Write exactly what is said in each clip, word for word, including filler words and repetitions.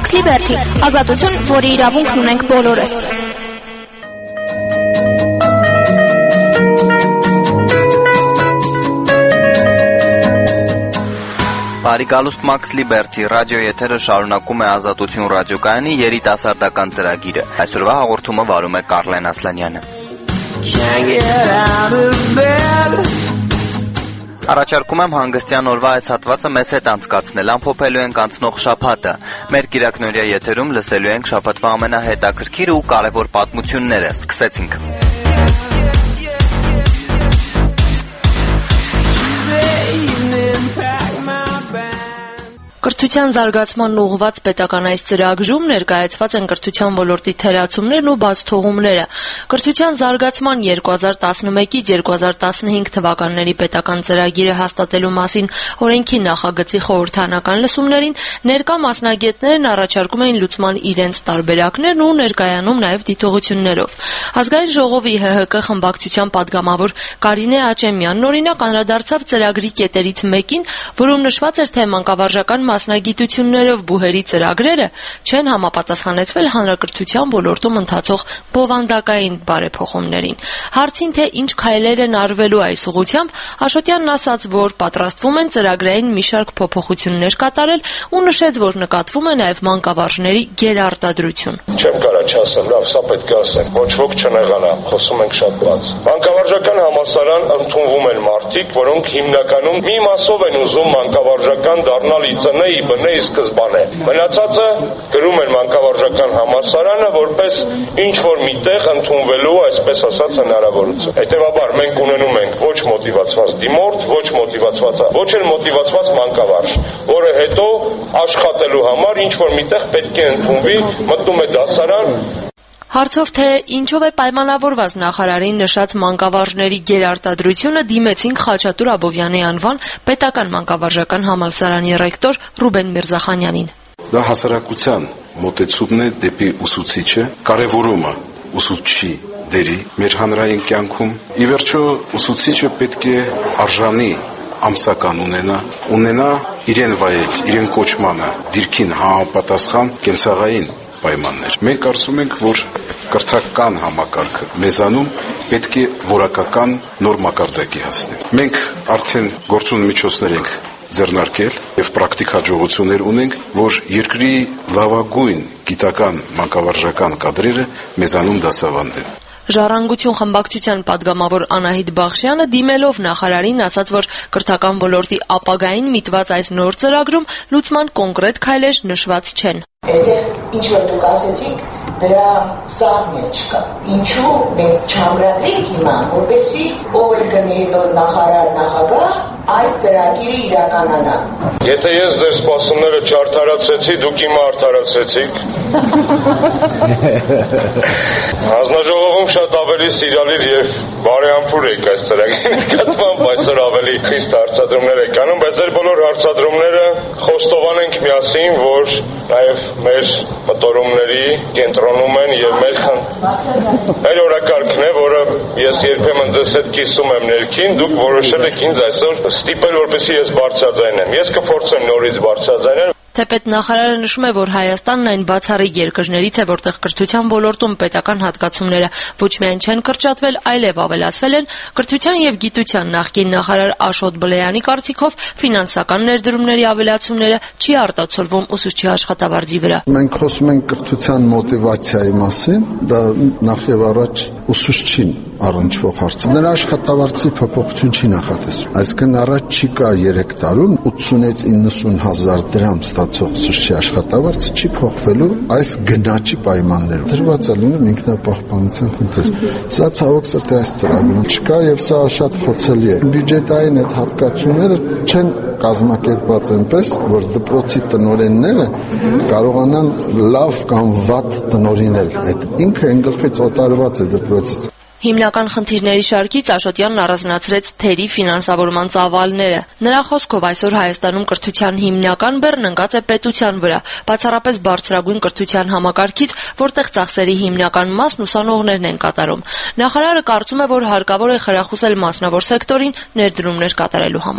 Max Liberty, ազատություն, որի իրավունքն ունենք բոլորս։ Բարիկալուստ Max Liberty ռադիո եթերը շարունակում է Ազատություն ռադիոկայանի երիտասարդական ծրագիրը։ Այսօրվա հաղորդումը վարում է Կարլեն Ասլանյանը։ Առաջարկում եմ հանգստյան օրվա այս հատվածը մեզ հետ անցկացնել, ամփոփելու ենք անցնող շաբաթը։ Մեր կիրակնօրյա եթերում լսելու ենք շաբաթվա ամենահետաքրքիր ու կարևոր պատմությունները։ Սկսեցինք։ Կրթության զարգացման ուղղված պետական այս ծրագրում ներկայացված են կրթության ոլորտի թերացումներն ու բացթողումները։ Կրթության զարգացման երկու հազար տասնմեկից երկու հազար տասնհինգ թվականների պետական ծրագիրը հաստատելու մասին օրենքի նախագծի խորհրդանական լսումներին ներկա մասնագետներն առաջարկում էին լուծման իրենց տարբերակներն ու ներկայանում նաև դիտողություններով։ Ազգային ժողովի Հ Հ Կ խմբակցության падգամավոր Կարինե Աճեմյանն օրինակ անդրադարձավ ծրագրի կետերից մեկին, որում նշված էր, թե մանկավարժական մասնագիտություններով բուհերի ծրագրերը չեն համապատասխանեցվել հանրակրթության ոլորտում ընթացող բովանդակային բարեփոխումներին։ Հարցին, թե ինչ քայլեր են արվելու այս ուղղությամբ, Աշոտյանն ասաց, որ պատրաստվում են ծրագրային մի շարք փոփոխություններ կատարել ու նշեց, որ նկատվում է նաև մանկավարժների գերարտադրություն։ Չեմ կարա չասեմ, լավ, սա պետք է ասեմ, ոչ ոք չնեղանա, խոսում ենք շատ բաց։ Մանկավարժական համալսարան ընդունվում են մարդիկ, որոնք հիմնականում մի մասով են ուզում մանկավարժական դառնալ ի բնեի սկզբանե։ Մնացածը գրում են մանկավարժական համալսարանը որպես ինչ-որ միտեղ ընդունվելու, այսպես ասած, հնարավորություն։ Հետևաբար մենք ունենում ենք ոչ մոտիվացված դիմորդ, ոչ մոտիվացված, ոչ էլ մոտիվացված մանկավարժ, որը հետո աշխատելու համար ինչ-որ միտեղ պետք է ընդունվի, մտնում է դասարան։ Հարցով, թե ինչով է պայմանավորված նախարարին նշած մանկավարժների գերարտադրությունը, դիմեցինք Խաչատուր Աբովյանի անվան պետական մանկավարժական համալսարանի ռեկտոր Ռուբեն Միրզախանյանին։ Դա հասարակության մոտեցումն է դեպի ուսուցիչը, կարևորումը ուսուցչի դերի մեր հանրային կյանքում։ Ի վերջո ուսուցիչը պետք է արժանի ամսական ունենա, ունենա իրեն վայել, իրեն կոչմանը, դիրքին համապատասխան կենցաղային պայմաններ։ Մենք կարծում ենք, որ կրթական համակարգը մեզանում պետք է որակական նոր մակարդակի հասնի։ Մենք արդեն գործուն միջոցներ ենք ձեռնարկել եւ պրակտիկ հաջողություններ ունենք, որ երկրի լավագույն գիտական մանկավարժական կադրերը մեզանում դասավանդեն։ Ժառանգություն խմբակցության падգամավոր Անահիտ Բախշյանը դիմելով նախարարին ասաց, որ կրթական ոլորտի ապագային միտված այս նոր ծրագրում լուծման կոնկրետ քայլեր նշված չեն։ Այդտեղ ինչ որ դուք ասեցիք, դրա սահմանը չկա։ Ինչու մենք չամրագրենք հիմա, որպեսզի ով էլ գնի հետո նախարար նախագահ այս ծրագիրը իրականանա։ Եթե ես ձեր սպասումները չարդարացրեցի, դուք հիմա արդարացրեցիք։ Հանձնաժողովում շատ ավելի սիրալիր եւ բարեհամբույր եք այս ծրագրի նկատմամբ, այսօր ավելի խիստ հարցադրումներ եք անում, բայց ձեր բոլոր հարցադրումները խոստովանենք միասին, որ նաեւ մեր մտորումների կենտրոնում են եւ մեր մեր օրակարգն է, որը ես երբեմն ձեզ հետ կիսում եմ ներքին, դուք որոշել եք ինձ այսօր ստիպել, որպեսզի ես բարձրաձայնեմ։ Ես կփորձեմ նորից բարձրաձայնել։ Թեպետ նախարարը նշում է, որ Հայաստանն այն բացառիկ երկրներից է, որտեղ կրթության ոլորտում պետական հատկացումները ոչ միայն չեն կրճատվել, այլև ավելացվել են, կրթության եւ գիտության նախկին նախարար Աշոտ Բլեյանի կարծիքով ֆինանսական ներդրումների ավելացումները չի արտացոլվում ուսուցչի աշխատավարձի վրա։ Մենք խոսում ենք կրթության մոտիվացիայի մասին, դա նախ եւ առաջ ուսուցչին առնչվող հարց։ Նրա աշխատավարձի փոփոխություն չի նախատեսվում։ Այսինքն առաջ չի կա երեք տարում ութսունից իննսուն հազար դրամ ստացող ուսուցչի աշխատավարձը չի փոխվելու այս գնաճի պայմաններում։ Դրված է լինում ինքնապահպանության խնդիր։ Սա ցավոք սրտի այս ծրագրում չկա եւ սա շատ խոցելի է։ Բյուջետային այդ հատկացումները չեն կազմակերպված այնպես, որ դպրոցի տնօրենները կարողանան լավ կամ վատ տնօրինել։ Այդ ինքը ընկալքից օտարված է դպրոցից։ Հիմնական խնդիրների շարքից Աշոտյանն առանձնացրեց թերի ֆինանսավորման ծավալները։ Նրա խոսքով այսօր Հայաստանում կրթության հիմնական բեռն ընկած է պետության վրա, բացառապես բարձրագույն կրթության համակարգից, որտեղ ծախսերի հիմնական մասն ուսանողներն են կատարում։ Նախարարը կարծում է, որ հարկավոր է խրախուսել մասնավոր սեկտորին ներդրումներ կատարելու համար։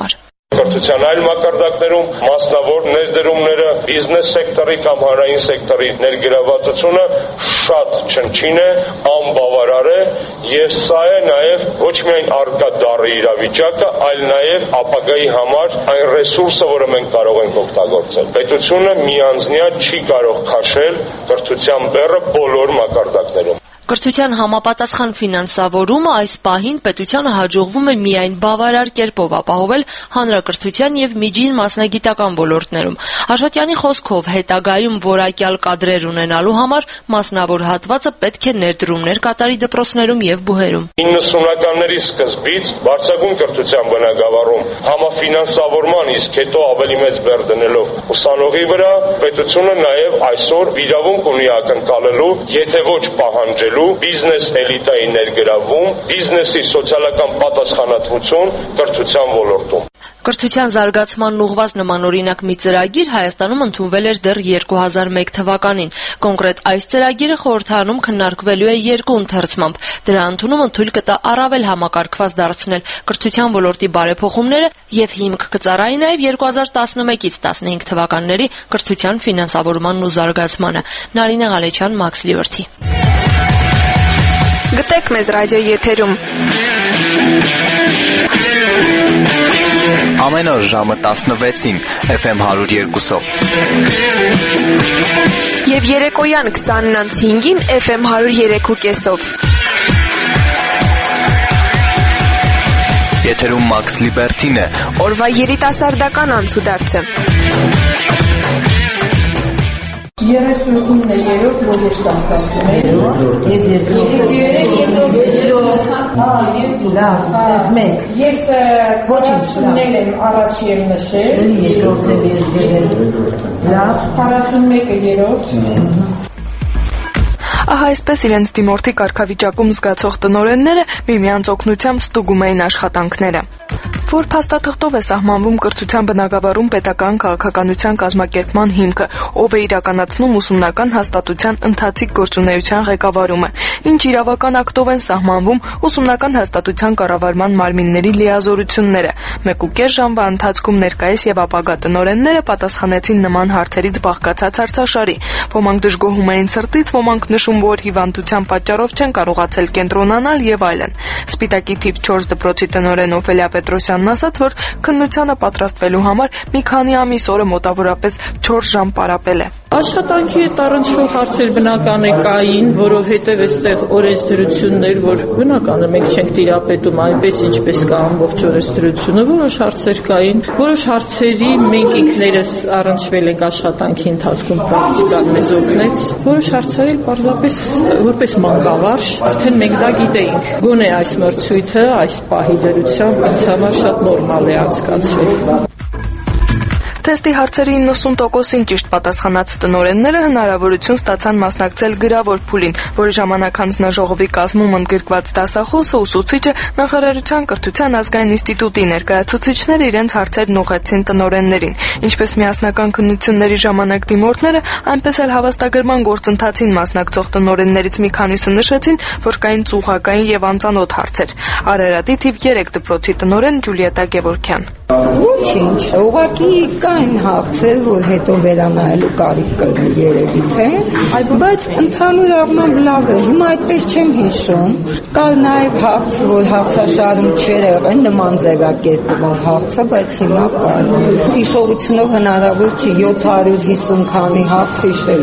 Կրթության այլ մակարդակներում մասնավոր ներդրումները, բիզնես սեկտորի կամ հանրային սեկտորի ներգրավվածությունը շատ չնչին է, անբավարար է եւ սա է նաեւ ոչ միայն արկա դառի իրավիճակը, այլ նաեւ ապագայի համար այն ռեսուրսը, որը մենք կարող ենք օգտագործել։ Պետությունը միանձնյա չի կարող քաշել կրթության բեռը բոլոր մակարդակներում։ Կրթության համապատասխան ֆինանսավորումը այս պահին պետությանը հաջողվում է միայն բավարար կերպով ապահովել հանրակրթության եւ միջին մասնագիտական ոլորտներում։ Աշոտյանի խոսքով հետագայում որակյալ կադրեր ունենալու համար մասնավոր հատվածը պետք է ներդրումներ կատարի դպրոցներում եւ բուհերում։ իննսունականների սկզբից բարձրագույն կրթության բնագավառում համաֆինանսավորման, իսկ հետո ավելի մեծ բեռ դնելով ուսանողի վրա, պետությունը նաեւ այսօր իրավունք ունի ակնկալելու, եթե ոչ պահանջելու բիզնես էլիտայի ներգրավում, բիզնեսի սոցիալական պատասխանատվություն կրթության ոլորտում։ Կրթության զարգացմանն ուղղված նմանօրինակ մի ծրագիր Հայաստանում ընդունվել էր դեռ երկու հազար մեկ թվականին։ Կոնկրետ այս ծրագիրը խորհրդարանում քննարկվելու է երկու ընթերցմամբ։ Դրա ընդունումը թույլ կտա առավել համակարգված դարձնել կրթության ոլորտի բարեփոխումները եւ հիմք կծառայի նաեւ երկու հազար տասնմեկից տասնհինգ թվականների կրթության ֆինանսավորմանն ու զարգացմանը։ Նարինե Ղալեչյան, Մաքս Լիվերթի։ Գտեք մեզ ռադիո եթերում։ Ամեն օր ժամը տասնվեցին Էֆ Էմ հարյուր երկուսով։ Եվ երեկոյան քսանն անց հինգին Էֆ Էմ հարյուր երեք ու կեսով։ Եթերում Մաքս Լիբերթին է։ Օրվա երիտասարդական անցուդարձը։ երեսունինը երրորդ, որ ես ստացվում եմ, ես երկրորդ, լավ, ես մեկ, ես քոչինցնել եմ առաջ եմ նշել, երկրորդ եմ ես դերել, լավ, քառասունմեկը երրորդ։ Ահա այսպես իրենց դիմորդի կարգավիճակում զգացող տնօրենները միմյանց օգնությամբ ստուգում էին աշխատանքները։ Որ փաստաթղթով է սահմանվում կրթության բնագավառում պետական քաղաքականության կազմակերպման հիմքը, ով է իրականացնում ուսումնական հաստատության ընթացիկ գործունեության ղեկավարումը, ինչ իրավական ակտով են սահմանվում ուսումնական հաստատության կառավարման մարմինների լիազորությունները։ Մեկուկես ժամվա ընթացքում ներկայիս եւ ապագա տնօրենները պատասխանեցին նման հարցերից բաղկացած հարցաշարի։ Ոմանք դժգոհում էին սրտից, ոմանք նշում, որ հիվանդության պատճառով չեն կարողացել կենտրոնանալ եւ այլն։ Սպիտակի թիվ չորս դպրոցի տնօրեն Օֆելիա Պետրոսյանն ասաց, որ քննությանը պատրաստվելու համար մի քանի ամիս օրը մոտավորապես չորս ժամ պարապել է։ Աշխատանքի հետ առնչվող հարցեր բնական է կային, որովհետև այստեղ օրենսդրություններ, որ բնական է մենք չենք տիրապետում այնպես ինչպես կա ամբողջ օրենսդրությունը, որոշ հարցեր կային, որոշ հարցերի մենք ինքներս առնչվել ենք աշխատանքի ընթացքում պրակտիկան մեզ օգնեց, որոշ հարցեր էլ պարզապես որպես մանկավարժ արդեն մենք դա գիտեինք։ Գոնե այս մրցույթը այս պահի դրությամբ ինձ համար շատ նորմալ է անցկացվել։ Թեստի հարցերի իննսուն տոկոսին ճիշտ պատասխանած տնօրենները հնարավորություն ստացան մասնակցել գրավոր փուլին, որի ժամանակ հանձնաժողովի կազմում ընդգրկված դասախոսը, ուսուցիչը, նախարարության կրթության ազգային ինստիտուտի ներկայացուցիչները իրենց հարցերն ուղղեցին տնօրեններին, ինչպես միասնական քննությունների ժամանակ դիմորդները, այնպես էլ հավաստագրման գործընթացին մասնակցող տնօրեններից մի քանիսը նշեցին, որ կային ծուղակային եւ անծանոթ հարցեր։ Արարատի թիվ երեք դպրոցի տնօրեն Ջուլիետա Գևորգյան։ Ոչինչ, ուղղակի կային հարցեր, որ հետո վերանայելու կարիք կլինի երևի թե, բայց ընդհանուր առմամբ լավ է, հիմա այդպես չեմ հիշում։ Կար նաև հարց, որ հարցաշարում չէր եղել նման ձևակերպումով հարցը, բայց հիմա կար։ Հիշողությունով հնարավոր չի յոթ հարյուր հիսուն քանի հարց հիշել։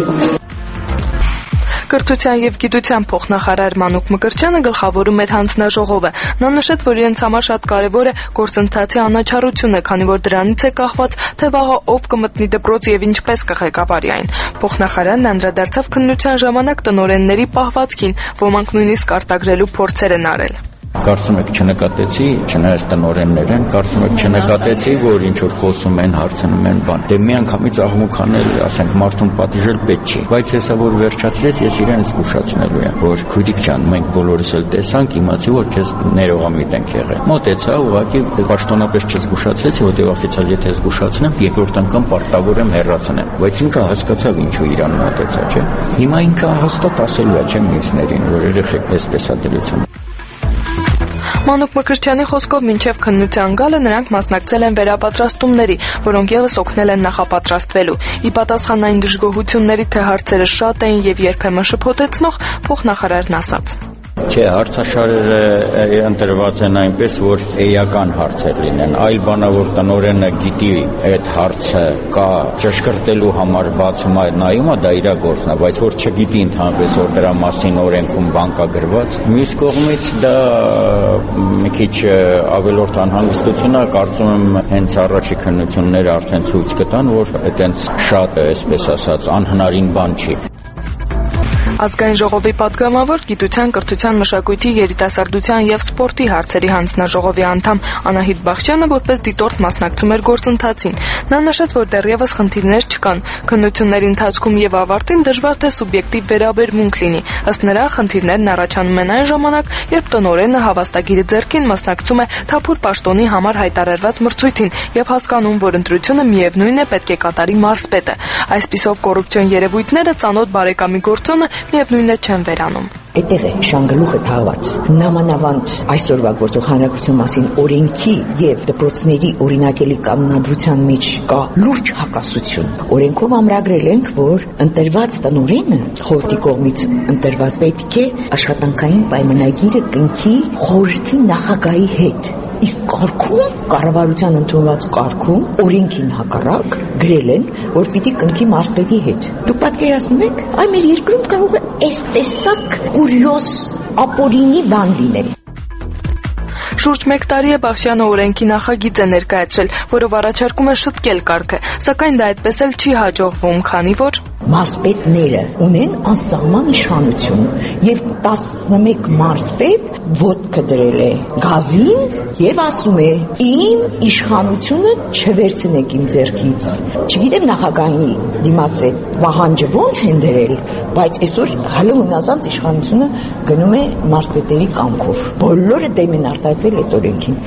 Կրթության եւ գիտության փոխնախարար Մանուկ Մկրտչյանը գլխավորում էր հանձնաժողովը։ Նա նշեց, որ իրենց համար շատ կարեւոր է գործընթացի անաչառությունը, քանի որ դրանից է կախված, թե վաղը ով կմտնի դպրոց եւ ինչպես կղեկավարի այն։ Փոխնախարարն անդրադարձավ քննության ժամանակ տնօրենների պահվածքին, ոմանք նույնիսկ արտագրելու փորձեր են արել։ Կարծում եք չնկատեցի, չնայած տնօրեններ են, կարծում եք չնկատեցի, որ ինչ որ խոսում են, հարցնում են բան։ Դե մի անգամից աղմուկ անել, ասենք մարդուն պատիժել պետք չի, բայց հեսա որ վերջացրեց, ես իրեն զգուշացնելու եմ, որ քույրիկ ջան, մենք բոլորս էլ տեսանք, իմացի, որ քեզ ներողամիտ ենք եղել։ Մոտեցա, ուղղակի պաշտոնապես չզգուշացրեցի, որտեղ օֆիցիալ եթե զգուշացնեմ, երկրորդ անգամ պարտավոր եմ հեռացնեմ, բայց ինքը հասկացավ ինչու իրան մոտեցա, չէ։ Հիմա ինքը հաստատ ասելու է, չէ՞ մյուսներին, որ երեխեք այսպես ադելություն։ Մանուկ Մկրտչյանի խոսքով մինչև քննության գալը նրանք մասնակցել են վերապատրաստումների, որոնք ևս օգնել են նախապատրաստվելու։ Ի պատասխան այն դժգոհությունների, թե հարցերը շատ էին եւ երբեմն շփոթեցնող, փոխնախարարն ասաց. Չէ, հարցաշարերը ընտրված են այնպես, որ էական հարցեր լինեն։ Այլ բանա, որ տնօրենը գիտի այդ հարցը կա ճշգրտելու համար բացում այդ նայում է, դա իր գործն է, բայց որ չգիտի ընդհանրապես, որ դրա մասին օրենքում բան կա գրված։ Մյուս կողմից դա մի քիչ ավելորդ անհանգստություն է, կարծում եմ հենց առաջի քննությունները արդեն ցույց կտան, որ այդպես շատ, այսպես ասած, անհնարին բան չի։ Ազգային ժողովի պատգամավոր, գիտության, կրթության, մշակույթի, երիտասարդության եւ սպորտի հարցերի հանձնաժողովի անդամ Անահիտ Բախչյանը որպես դիտորդ մասնակցում էր գործընթացին։ Նա նշեց, որ դեռևս խնդիրներ չկան։ Քննությունների ընթացքում եւ ավարտին դժվար թե սուբյեկտիվ վերաբերմունք լինի։ Ըստ նրա, խնդիրներն առաջանում են այն ժամանակ, երբ տնօրենը հավաստագիրը ձեռքին մասնակցում է թափուր պաշտոնի համար հայտարարված մրցույթին եւ հասկանում, որ ընտրությունը միևնույն է պետք է կատարի մարզպետը։ Այսպիսով կոռուպցիոն երևույթները ծանոթ բարեկամի գործոնը միևնույն է չեն վերանում։ Այդտեղ է շանգլուխը թաղված։ Նամանավանդ այսօրվա գործող հանրակրթության մասին օրենքի եւ դպրոցների օրինակելի կանոնադրության մեջ կա լուրջ հակասություն։ Օրենքով ամրագրել ենք, որ ընտրված տնօրենը խորհրդի կողմից ընտրված պետք է աշխատանքային պայմանագիրը կնքի խորհրդի նախագահի հետ։ Իսկ կարգում, կառավարության ընդունված կարգում օրենքին հակառակ գրել են, որ պիտի կնքի մարզպետի հետ։ Դուք պատկերացնում եք, այ մեր երկրում կարող է այս տեսակ կուրիոզ ապօրինի բան լինել։ Շուրջ մեկ տարի է Բախչյանը օրենքի նախագիծ է ներկայացրել, որով առաջարկում է շտկել կարգը, սակայն դա այդպես էլ չի հաջողվում, քանի որ մարզպետները ունեն անսահման իշխանություն եւ տասնմեկ մարզպետ ոտքը դրել է գազին եւ ասում է իմ իշխանությունը չվերցնեք իմ ձեռքից։ Չգիտեմ նախագահի դիմաց է պահանջը ոնց են դրել, բայց այսօր հալը մնացած իշխանությունը գնում է մարզպետերի կամքով։ Բոլորը դեմ են արտահայտվել այդ օրենքին։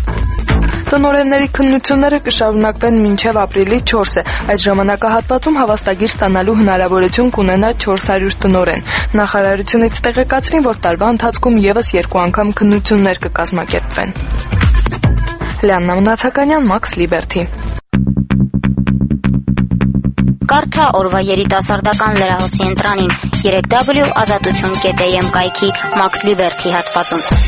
Տնօրենների քննությունները կշարունակվեն մինչև ապրիլի չորսը։ Այդ ժամանակահատվածում հավաստագիր ստանալու հնարավորություն կունենա չորս հարյուր տնօրեն։ Նախարարությունից տեղեկացրին, որ տարվա ընթացքում եւս երկու անգամ քննություններ կկազմակերպվեն։ Լիաննա Մնացականյան, Max Liberty։ Կարդա օրվա երիտասարդական լրահոսի ընտրանին երեք w ազատություն կետ am կայքի Max Liberty հատվածում։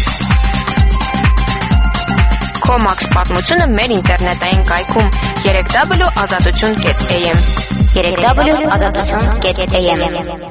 Comax պատմությունը մեր ինտերնետային կայքում երեք w ազատություն կետ am երեք w ազատություն կետ am։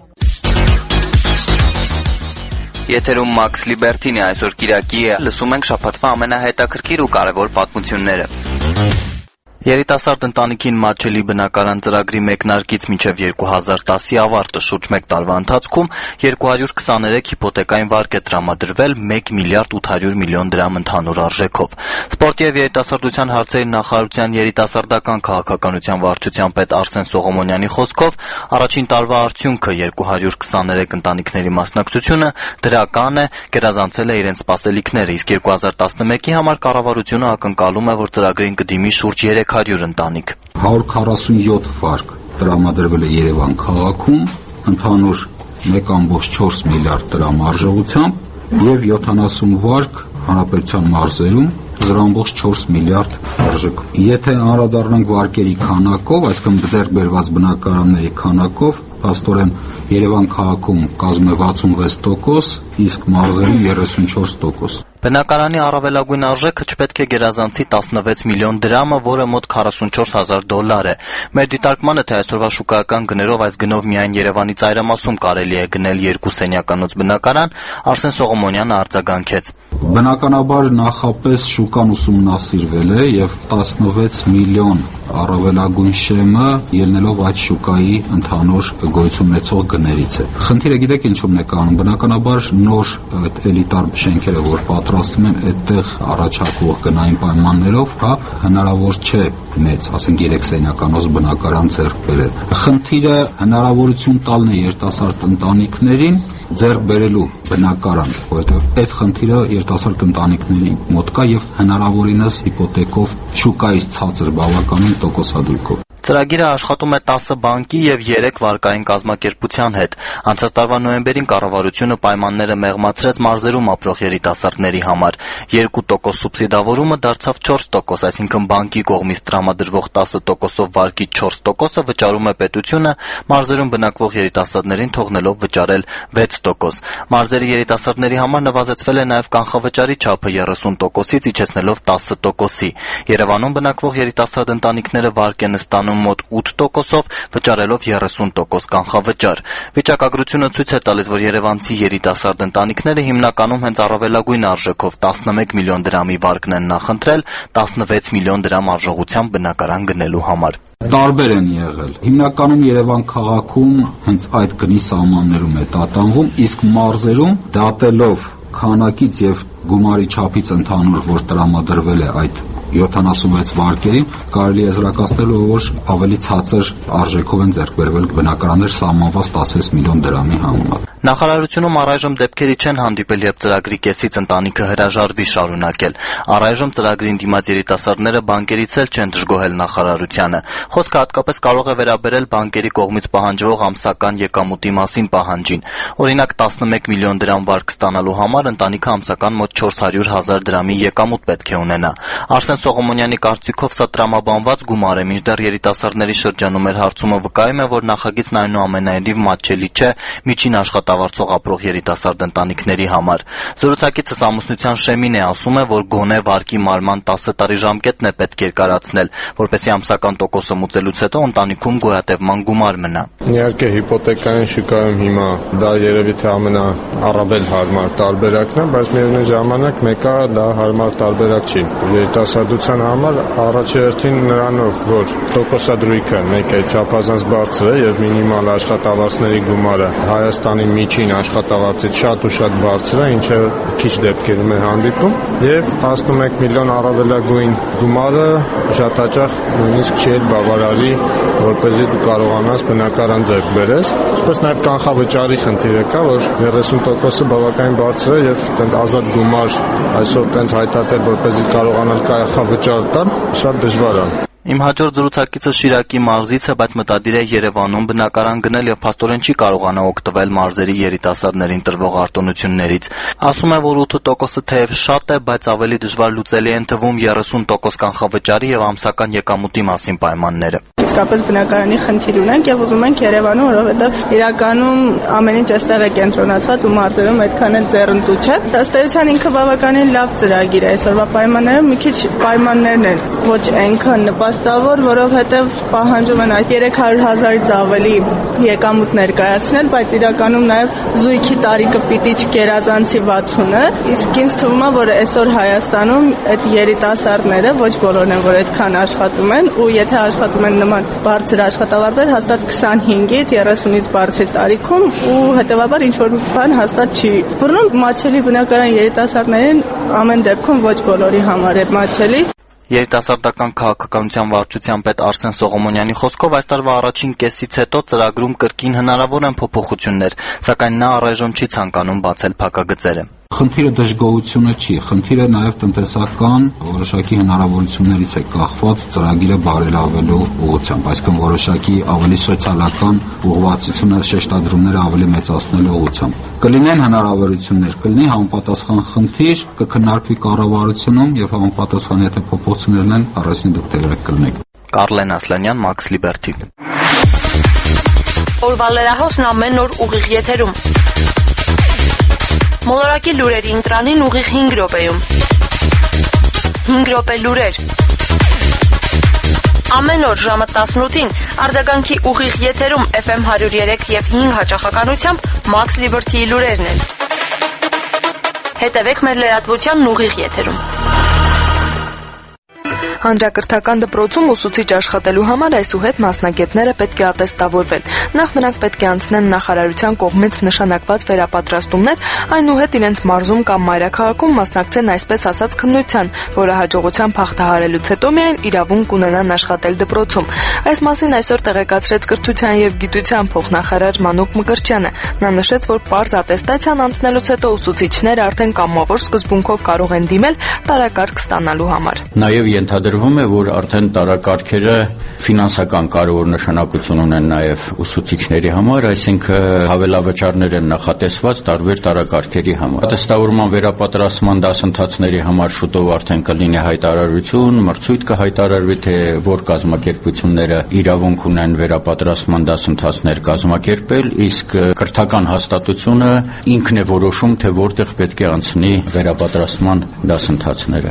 Եթերում Max Liberty-ն է, այսօր Կիրակի է, լսում ենք շաբաթվա ամենահետաքրքիր ու կարևոր պատմությունները։ Երիտասարդ ընտանիքին մատչելի բնակարան ծրագրի մեկնարկից մինչև երկու հազար տասի ավարտը շուրջ մեկ տարվա ընթացքում երկու հարյուր քսաներեք հիպոթեկային վարկ է տրամադրվել մեկ միլիարդ ութ հարյուր միլիոն դրամ ընդհանուր արժեքով։ Սպորտի եւ երիտասարդության հարցերի նախարարության երիտասարդական քաղաքականության վարչության պետ Արսեն Սողոմոնյանի խոսքով առաջին տարվա արդյունքը երկու հարյուր քսաներեք ընտանիքների մասնակցությունը դրական է, գերազանցել է իրենց սպասելիքները, իսկ երկու հազար տասնմեկի համար կառավարությունը ակնկալում է, որ ծրագրին կդիմի շուրջ երեք հարյուր ընտանիք։ հարյուր քառասունյոթ վարկ տրամադրվել է Երևան քաղաքում, ընդհանուր մեկ կόμկոմ չորս միլիարդ դրամ արժողությամբ եւ յոթանասուն վարկ հանրապետության մարզերում զրո կόμկոմ չորս միլիարդ արժեք։ Եթե անդրադառնանք վարկերի քանակով, այսինքն ձեռք բերված բնակարանների քանակով, փաստորեն Երևան քաղաքում կազմում է վաթսունվեց տոկոս, իսկ մարզերում երեսունչորս տոկոս։ Բնակարանի առավելագույն արժեքը չպետք է գերազանցի տասնվեց միլիոն դրամը, որը մոտ քառասունչորս հազար դոլար է։ Մեր դիտարկմանը, թե այսօրվա շուկայական գներով այս գնով միայն Երևանի ծայրամասում կարելի է գնել երկու սենյականոց բնակարան, Արսեն Սողոմոնյանը արձագանքեց։ Բնականաբար նախապես շուկան ուսումնասիրվել է եւ տասնվեց միլիոն առավելագույն շեմը ելնելով այդ շուկայի ընդհանուր գոյություն ունեցող գներից է։ Խնդիրը գիտեք ինչու՞մն է կանում։ Բնականաբար նոր այդ էլիտար շենքերը, որ պատրաստում են այդտեղ առաջարկվող գնային պայմաններով, հա, հնարավոր չէ մեծ, ասենք երեք սենյականոց բնակարան ձեռք բերել։ Խնդիրը հնարավորություն տալն է երիտասարդ ընտանիքներին ձեռք բերելու բնակարան, որովհետև այդ խնդիրը երիտասարդ ընտանիքների մոտ կա եւ հնարավորինս հիպոթեկով շուկայից ցածր բավականին տոկոսադրույքով։ Ծրագիրը աշխատում է տասը բանկի եւ երեք վարկային կազմակերպության հետ։ Անցած տարվա նոյեմբերին կառավարությունը պայմանները մեղմացրեց մարզերում ապրող երիտասարդների համար։ երկու տոկոս սուբսիդավորումը դարձավ չորս տոկոս, այսինքն բանկի կողմից տրամադրվող տասը տոկոսով վարկի չորս տոկոսը վճարում է պետությունը, մարզերում բնակվող երիտասարդներին թողնելով վճարել վեց տոկոս։ Մարզերի երիտասարդների համար նվազեցվել է նաեւ կանխավճարի չափը երեսուն տոկոսից իջեցնելով տասը տոկոսի։ Երևանում բնակվող երիտասարդ ընտանիքները վարկ են ստանում մոտ ութ տոկոսով, վճարելով երեսուն տոկոս կանխավճար։ Վիճակագրությունը ցույց է տալիս, որ երևանցի երիտասարդ ընտանիքները հիմնականում հենց առավելագույն արժեքով տասնմեկ միլիոն դրամի վարկն են նախընտրել տասնվեց միլիոն դրամ արժողությամբ բնակարան գնելու համար։ Տարբեր են եղել։ Հիմնականում Երևան քաղաքում հենց այդ գնի սահմաններում է տատանվում, իսկ մարզերում դատելով քանակից եւ գումարի չափից ընդհանուր, որ տրամադրվել է այդ յոթանասունվեց վարկերին, կարելի է եզրակացնել, որ ավելի ցածր արժեքով են ձեռք բերվել բնակարաններ սահմանված տասնվեց միլիոն դրամի համեմատ։ Նախարարությունում առայժմ դեպքերի չեն հանդիպել, երբ ծրագրի կեսից ընտանիքը հրաժարվի շարունակել։ Առայժմ ծրագրին դիմաց երիտասարդները բանկերից էլ չեն դժգոհել նախարարությանը։ Խոսքը հատկապես կարող է վերաբերել բանկերի կողմից պահանջվող ամսական եկամուտի մասին պահանջին։ Օրինակ տասնմեկ միլիոն դրամ վարկ ստանալու համար ընտանիքը ամսական մոտ չորս հարյուր հազար դրամի եկամուտ պետք է ունենա։ Արսեն Սողոմոնյանի կարծիքով սա տրամաբանված գումար է, մինչդեռ երիտասարդների շրջանում էր հարցումը վկայում է, որ նախագիծն այնուամենայնիվ մատչելի չէ միջին աշխատավարձող ապրող երիտասարդ ընտանիքների համար։ Զրուցակիցս ամուսնության շեմին է ասում է, որ գոնե վարկի մարման տասը տարի ժամկետն է պետք երկարացնել, որպեսզի ամսական տոկոսը մուծելուց հետո ընտանիքում գոյատևման գումար մնա։ Իհարկե հիպոթեկային շուկայում հիմա դա երևի թե ամենաառավել հարմար տարբերակն է, բայց միևնույն ժամանակ մեկը դա հարմար տարբերակ չի։ Երիտասարդության համար առաջերտին նրանով, որ տոկոսադրույքը մեկը չափազանց բարձր է եւ մինիմալ աշխատավարձների գումարը Հայաստանի միջին աշխատավարձից շատ ու շատ բարձր է, ինչը քիչ դեպքերում է հանդիպում, եւ տասնմեկ միլիոն առավելագույն գումարը շատ հաճախ նույնիսկ չի բավարարի, որպեսզի դու կարողանաս բնակարան ձեռք բերես։ Ինչպես նաեւ կանխավճարի խնդիրը կա, որ երեսուն տոկոսը բավականին բարձր է եւ ազատ գումար այսօր տենց հայտարարել, որպեսզի կարողանալ կանխավճար տալ, շատ դժվար է։ Իմ հաջորդ զրուցակիցը Շիրակի մարզից է, բայց մտադիր է Երևանում բնակարան գնել եւ փաստորեն չի կարողանա օգտվել մարզերի երիտասարդներին տրվող արտոնություններից։ Ասում է, որ ութ տոկոսը թեև շատ է, բայց ավելի դժվար լուծելի են թվում երեսուն տոկոս կանխավճարի եւ ամսական եկամուտի մասին պայմանները։ Իսկապես բնակարանի խնդիր ունենք եւ ուզում ենք Երևանում, որովհետեւ իրականում ամեն ինչ այստեղ է կենտրոնացված ու մարզերում այդքան էլ ձեռնտու չէ։ Ըստ էության ինքը բավականին լավ ծրագիր է, այսօրվա պայմաններում մի քիչ պայմաններն են ոչ այնքան նպաստավոր, որովհետեւ պահանջում են այդ երեք հարյուր հազարից ավելի եկամուտ ներկայացնել, բայց իրականում նաեւ զույգի տարիքը պիտի չկերազանցի վաթսունը, իսկ ինձ թվում է, որ այսօր Հայաստանում այդ երիտասարդները ոչ բոլորն են, որ այդքան աշխատում են ու եթե աշխատում են նման բարձր աշխատավարձեր հաստատ քսանհինգից երեսունից բարձր տարիքում ու հետեւաբար ինչ որ բան հաստատ չի բռնում մատչելի բնակարան երիտասարդներին ամեն դեպքում ոչ բոլորի համար է մատչելի։ Երիտասարդական քաղաքականության վարչության պետ Արսեն Սողոմոնյանի խոսքով այս տարվա առաջին կեսից հետո ծրագրում կրկին հնարավոր են փոփոխություններ, սակայն նա առայժմ չի ցանկանում բացել փակագծերը։ Խնդիրը դժգոհությունը չի, խնդիրը նաև տնտեսական որոշակի հնարավորություններից է կախված ծրագիրը բարելավելու ուղղությամբ, այսինքն որոշակի ավելի սոցիալական ուղղվածությունը շեշտադրումները ավելի մեծացնելու ուղղությամբ։ Կլինեն հնարավորություններ, կլինի համապատասխան խնդիր, կքննարկվի կառավարությունում եւ համապատասխան եթե փոփոխություններն են, առաջին դուք տեղյակ կլինեք։ Կարլեն Ասլանյան, Max Liberty։ Օրվա լրահոսն ամեն օր ուղիղ եթերում։ Մոլորակի լուրերի ընտրանին ուղիղ հինգ րոպեում։ հինգ րոպե լուրեր։ Ամեն օր ժամը տասնութին արձագանքի ուղիղ եթերում Էֆ Էմ հարյուր երեք եւ հինգ հաճախականությամբ Max Liberty-ի լուրերն են։ Հետևեք մեր լրատվությանն ուղիղ եթերում։ Հանրակրթական դպրոցում ուսուցիչ աշխատելու համար այսուհետ մասնագետները պետք է ատեստավորվեն։ Նախ նրանք պետք է անցնեն նախարարության կողմից նշանակված վերապատրաստումներ, այնուհետ իրենց մարզում կամ մայրաքաղաքում մասնակցեն այսպես ասած քննության, որը հաջողությամբ հաղթահարելուց հետո միայն իրավունք ունենան աշխատել դպրոցում։ Այս մասին այսօր տեղեկացրեց Կրթության եւ Գիտության փոխնախարար Մանուկ Մկրտչյանը։ Նա նշեց, որ պարզ ատեստացիան անցնելուց հետո ուսուցիչները արդեն կամավոր սկզբունքով կարող են դիմել տարակարգ ստանալու համար։ Նաեւ ենթադրվում ցուցադրվում է, որ արդեն տարակարգերը ֆինանսական կարևոր նշանակություն ունեն նաև ուսուցիչների համար, այսինքն հավելավճարներ են նախատեսված տարբեր տարակարգերի համար։ Տեստավորման վերապատրաստման դասընթացների համար շուտով արդեն կլինի հայտարարություն, մրցույթ կհայտարարվի, թե որ կազմակերպությունները իրավունք ունեն վերապատրաստման դասընթացներ կազմակերպել, իսկ կրթական հաստատությունը ինքն է որոշում, թե որտեղ պետք է անցնի վերապատրաստման դասընթացները։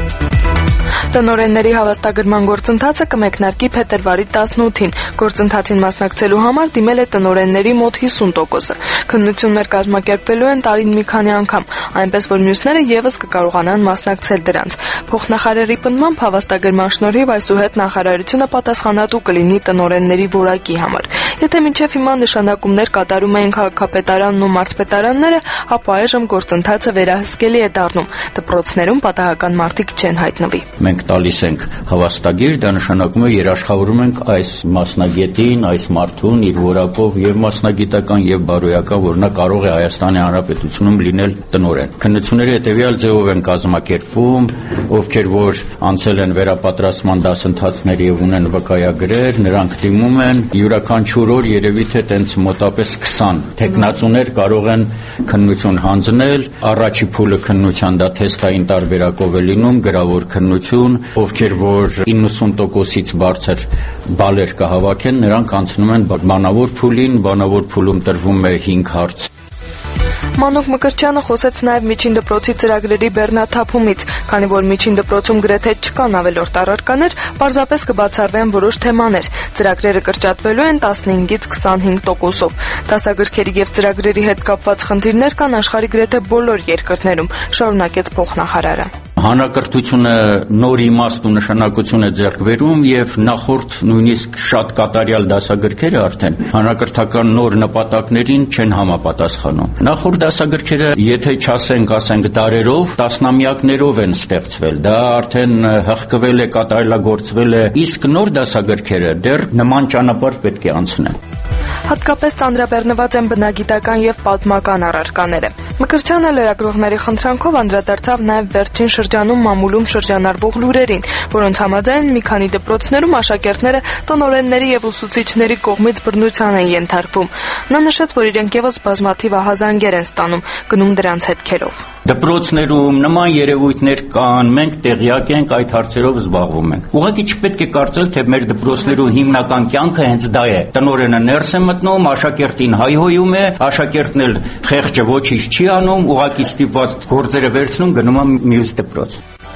Տնօրենների հավաստագրման գործընթացը կմեկնարկի փետրվարի տասնութին։ Գործընթացին մասնակցելու համար դիմել է տնօրենների մոտ հիսուն տոկոսը։ Քննություններ կազմակերպվելու են տարին մի քանի անգամ, այնպես որ մյուսները եւս կկարողանան մասնակցել դրանց։ Փոխնախարարի պնդմամբ հավաստագրման շնորհիվ այսուհետ նախարարությունը պատասխանատու կլինի տնօրենների որակի համար։ Եթե մինչև հիմա նշանակումներ կատարում էին քաղաքապետարանն ու մարզպետարանները, ապա այժմ գործընթացը վերահսկելի է դառնում։ Դպրոցներում պատահական մարդիկ չեն հայտնվի։ Մենք տալիս ենք հավաստագիր, դա նշանակում է երաշխավորում ենք այս մասնագետին, այս մարդուն իր որակով եւ մասնագիտական եւ բարոյական, որ նա կարող է Հայաստանի Հանրապետությունում լինել տնօրեն։ Քննությունները հետեւյալ ձևով են կազմակերպվում, ովքեր որ անցել են վերապատրաստման դասընթացների եւ ունեն վկայագրեր, նրանք դիմում են յուրաքանչյուր օր երևի թե տենց մոտապես քսան տեխնացուներ կարող են քննություն հանձնել, առաջի փուլը քննության դա թեստային տարբերակով է լինում, գրավոր քննություն, ովքեր որ իննսուն տոկոսից բարձր բալեր կհավաքեն, նրանք անցնում են բանավոր փուլին, բանավոր փուլում տրվում է հինգ հարց։ Մանուկ Մկրտչյանը խոսեց նաև միջին դպրոցի ծրագրերի բեռնաթափումից, քանի որ միջին դպրոցում գրեթե չկան ավելորդ առարկաներ, պարզապես կբացառվեն որոշ թեմաներ։ Ծրագրերը կրճատվելու են տասնհինգից քսանհինգ տոկոսով։ Դասագրքերի եւ ծրագրերի հետ կապված խնդիրներ կան աշխարհի գրեթե բոլոր երկրներում, շարունակեց փոխնախարարը։ Հանրակրթությունը նոր իմաստ ու նշանակություն է ձեռք բերում եւ նախորդ նույնիսկ շատ կատարյալ դասագրքերը արդեն հանրակրթական նոր նպատակներին չեն համապատասխանում։ Նախորդ դասագրքերը, եթե չասենք, ասենք դարերով, տասնամյակներով են ստեղծվել, դա արդեն հղկվել է, կատարելագործվել է, իսկ նոր դասագրքերը դեռ նման ճանապարհ պետք է անցնեն։ Հատկապես ծանրաբեռնված են բնագիտական եւ պատմական առարկաները։ Մկրտչյանը լրագրողների խնդրանքով անդրադարձավ նաև վերջին շրջանում մամուլում շրջանառվող լուրերին, որոնց համաձայն մի քանի դպրոցներում աշակերտները տնօրենների եւ ուսուցիչների կողմից բռնության են ենթարկվում։ Նա նշեց, որ իրենք եւս բազմաթիվ ահազանգեր են ստանում, գնում դրանց հետքերով։ Դպրոցներում նման երևույթներ կան, մենք տեղյակ ենք, այդ հարցերով զբաղվում ենք։ Ուղղակի չպետք է կարծել, թե մեր դպրոցներում հիմնական կյանքը հենց դա է։ Տնօրենը ներս է մտնում, աշակերտին հայհոյում է, աշակերտն էլ խեղճը ոչինչ չի անում, ուղղակի ստիպված գործերը վերցնում, գնում է մյուս դպրոց։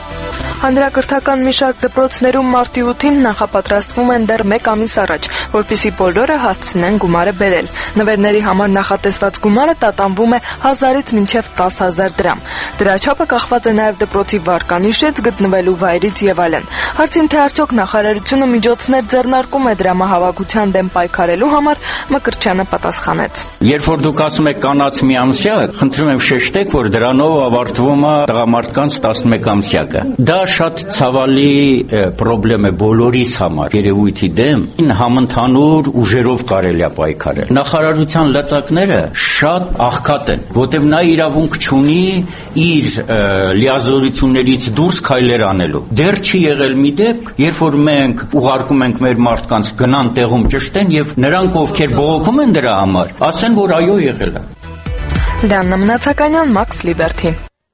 Հանրակրթական մի շարք դպրոցներում մարտի ութին նախապատրաստվում են դեռ մեկ ամիս առաջ, որպեսզի բոլորը հասցնեն գումարը բերել։ Նվերների համար նախատեսված գումարը տատանվում է հազարից մինչև տաս հազար դրամ։ Դրա չափը կախված է նաև դպրոցի վարկանիշից, գտնվելու վայրից եւ այլն։ Հարցին թե արդյոք նախարարությունը միջոցներ ձեռնարկում է դրամահավաքության դեմ պայքարելու համար, Մկրտչյանը պատասխանեց. Երբ որ դուք ասում եք կանաց մի ամսյա, խնդրում եմ շեշտեք, որ դրանով ավարտվում է տղամարդկանց տասնմեկ ամսյակը։ Դա շատ ցավալի խնդրեմ է բոլորիս համար, երևույթի դեմ համընդհանուր ուժերով կարելի է պայքարել։ Նախարարության լծակները շատ աղքատ են, որտեղ նա իրավունք չունի իր լիազորություններից դուրս քայլեր անելու։ Դեռ չի եղել մի դեպք, երբ որ մենք ուղարկում ենք մեր մարդկանց գնան տեղում ճշտեն եւ նրանք, ովքեր բողոքում են դրա համար, ասեն, որ այո եղել է։ Լիաննա Մնացականյան, Max Liberty։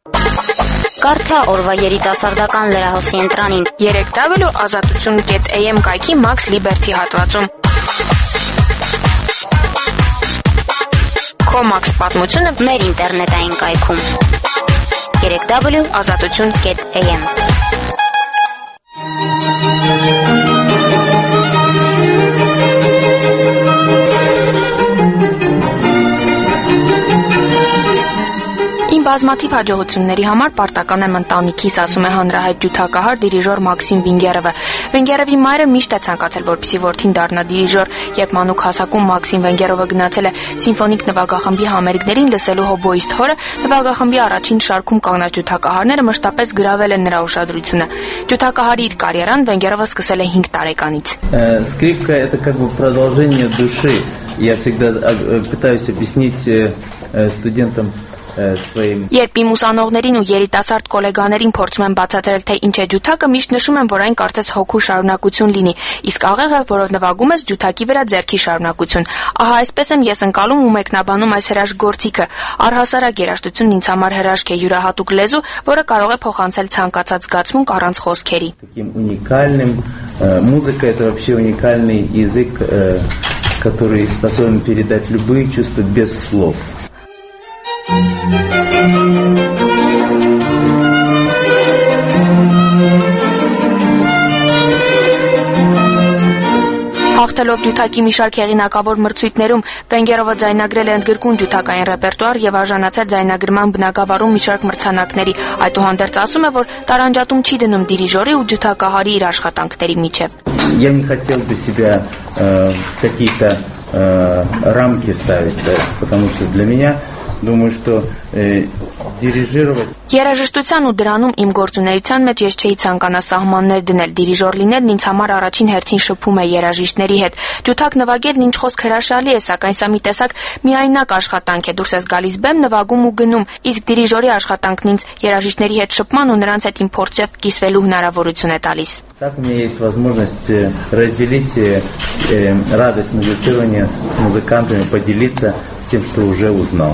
Կարդա օրվա երիտասարդական լրահոսի ընտրանին երեք w ազատություն կետ a m կայքի Max Liberty հատվածում։ Քո Max պատմությունը մեր ինտերնետային կայքում երեք w ազատություն կետ a m։ Իմ բազմաթիվ հաջողությունների համար պարտական եմ ընտանիքիս, ասում է հանրահայտ ջութակահար դիրիժոր Մաքսիմ Վենգերովը։ Վենգերովի մայրը միշտ է ցանկացել, որպեսզի որդին դառնա դիրիժոր, երբ մանուկ հասակում Մաքսիմ Վենգերովը գնացել է սիմֆոնիկ նվագախմբի համերգներին լսելու հոբոիստ հորը, նվագախմբի առաջին շարքում կանգնած ջութակահարները մշտապես գրավել են նրա ուշադրությունը։ Ջութակահարի իր կարիերան Վենգերովը սկսել է հինգ տարեկանից։ Скрипка это как бы продолжение души. Я всегда пытаюсь объяснить студентам Երբ իմ ուսանողներին ու երիտասարդ գոլեգաներին փորձում եմ բացատրել, թե ինչ է ջութակը, միշտ նշում եմ, որ այն կարծես հոգու շարունակություն լինի, իսկ աղեղը, որով նվագում ես, ջութակի վրա ձեռքի շարունակություն։ Ահա այսպես եմ ես ընկալում ու մեկնաբանում այս հրաշք գործիքը։ Առհասարակ երաժշտությունն ինձ համար հրաշք է, յուրահատուկ լեզու, որը կարող է փոխանցել ցանկացած զգացմունք առանց խոսքերի։ Музыка — это вообще уникальный язык, который способен передать любые чувства без слов. Հաղթելով ջութակի մի շարք հեղինակավոր մրցույթներում Վենգերովը ձայնագրել է ընդգրկուն ջութակային ռեպերտուար եւ արժանացել ձայնագրման բնագավառում մի շարք մրցանակների։ Այդուհանդերձ ասում է, որ տարանջատում չի դնում դիրիժորի ու ջութակահարի իր աշխատանքների միջև։ Я не хотел бы себя э, какие-то э, рамки ставить, да, потому что для меня, думаю, что э, դիրիժիրովը Երաժշտության ու դրանում իմ գործունեության մեջ ես չէի ցանկանա սահմաններ դնել, դիրիժոր լինելն ինձ համար առաջին հերթին շփում է երաժիշտների հետ։ Ջութակ նվագելն ինչ խոսք հրաշալի է, սակայն սա մի տեսակ միայնակ աշխատանք է, դուրս ես գալիս բեմ, նվագում ու գնում, իսկ դիրիժորի աշխատանքն ինձ երաժիշտների հետ շփման ու նրանց հետ իմ փորձով կիսվելու հնարավորություն է տալիս։ Так у меня есть возможность разделить радость музицирования с музыкантами, поделиться тем, что уже узнал.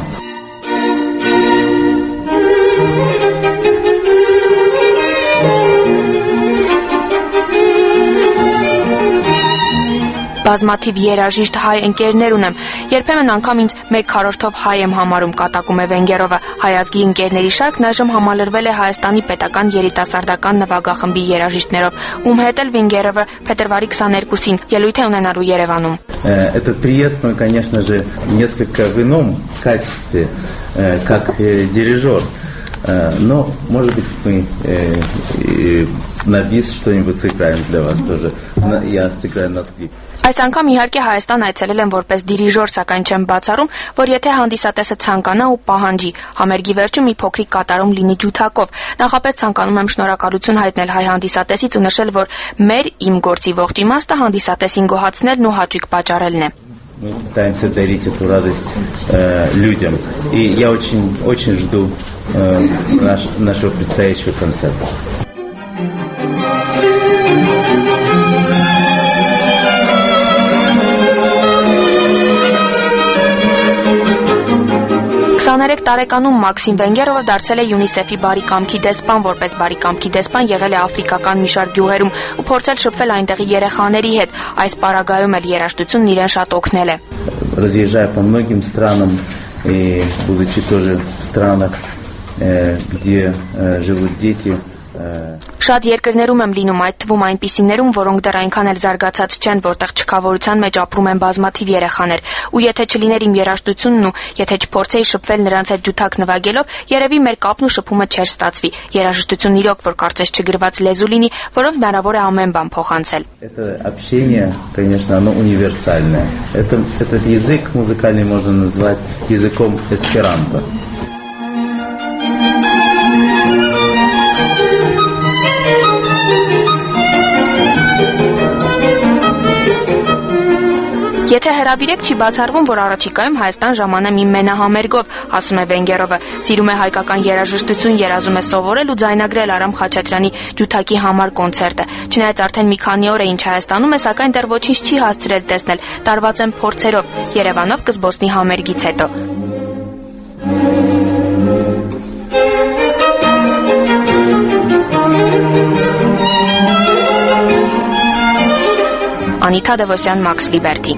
Բազմաթիվ երաժիշտ հայ ընկերներ ունեմ։ Երբեմն անգամ ինձ մեկ քառորդով հայ եմ համարում, կատակում է Վենգերովը։ Հայազգի ընկերների շարքն այժմ համալրվել է Հայաստանի պետական երիտասարդական նվագախմբի երաժիշտներով, ում հետ էլ Վենգերովը փետրվարի քսաներկուսին ելույթ է ունենալու Երևանում։ Этот приезд, ну, конечно же, несколько в ином качестве, как дирижер. Но, может быть, мы на бис что-нибудь сыграем для вас тоже. Я сыграю на скрипке. Այս անգամ իհարկե Հայաստան այցելել եմ որպես դիրիժոր, սակայն չեմ բացառում, որ եթե հանդիսատեսը ցանկանա ու պահանջի, համերգի վերջում մի փոքրիկ կատարում լինի ջութակով։ Նախապես ցանկանում եմ շնորհակալություն հայտնել հայ հանդիսատեսից ու նշել, որ մեր իմ գործի ողջ իմաստը հանդիսատեսին գոհացնելն ու հաճույք պատճառելն է։ Мы пытаемся дарить эту радость э, людям. И я очень, очень жду э, наш, нашего предстоящего концерта. քսաներեք տարեկանում Մաքսիմ Վենգերովը դարձել է ՅՈՒՆԻՍԵՖ-ի բարի կամքի դեսպան, որպես բարի կամքի դեսպան եղել է աֆրիկական մի շարք գյուղերում ու փորձել շփվել այնտեղի երեխաների հետ։ Այս պարագայում էլ երաժշտությունն իրեն շատ օգնել է։ Разъезжая по многим странам и будучи тоже в странах, где живут дети. Շատ երկրներում եմ լինում, այդ թվում այնպիսիներում, որոնք դեռ այնքան էլ զարգացած չեն, որտեղ չքավորության մեջ ապրում են բազմաթիվ երեխաներ, ու եթե չլիներ իմ երաժշտությունն ու եթե չփորձեի շփվել նրանց հետ ջութակ նվագելով, երևի մեր կապն ու շփումը չէր ստացվի։ Երաժշտությունն իրոք, որ կարծես չգրված լեզու լինի, որով հնարավոր է ամեն բան փոխանցել։ Это общение, конечно, оно универсальное. Это этот язык музыкальный можно назвать языком эсперанто. Եթե հրավիրեք չի բացառվում, որ առաջիկայում Հայաստան ժամանեմ իմ մենահամերգով, ասում է Վենգերովը, սիրում է հայկական երաժշտություն, երազում է սովորել ու ձայնագրել Արամ Խաչատրյանի ջութակի համար կոնցերտը։ Չնայած արդեն մի քանի օր է ինչ Հայաստանում է, սակայն դեռ ոչինչ չի հասցրել տեսնել, տարված են փորձերով, Երևանով կզբոսնի համերգից հետո։ Անիթա Դևոսյան, Max Liberty։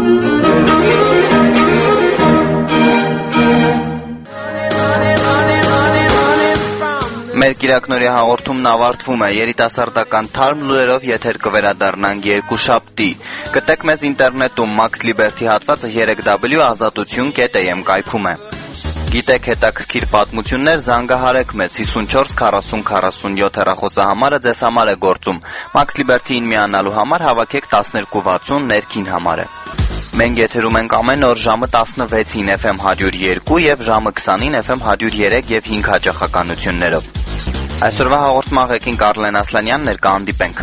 Մեր կիրակնորի հաղորդումն ավարտվում է, երիտասարդական թարմ լուրերով եթեր կվերադառնանք երկուշաբթի։ Գտեք մեզ ինտերնետում Max Liberty հատվածը երեք w ազատություն կետ am կայքում է։ Գիտեք հետաքրքիր պատմություններ, զանգահարեք մեզ հիսունչորս քառասուն քառասունյոթ հեռախոսահամարը ձեզ համար է գործում։ Max Liberty-ին միանալու համար հավաքեք տասներկու վաթսուն ներքին համարը։ Մենք եթերում ենք ամեն օր ժամը տասնվեցին F M հարյուր երկու եւ ժամը քսանին F M հարյուր երեք եւ հինգ հաճախականություններով։ Այսօրվա հաղորդման ղեկին Կարլեն Ասլանյանն էր, կհանդիպենք։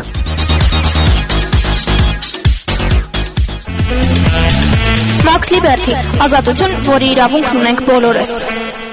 Max Liberty, ազատություն, որի իրավունքն ունենք բոլորս։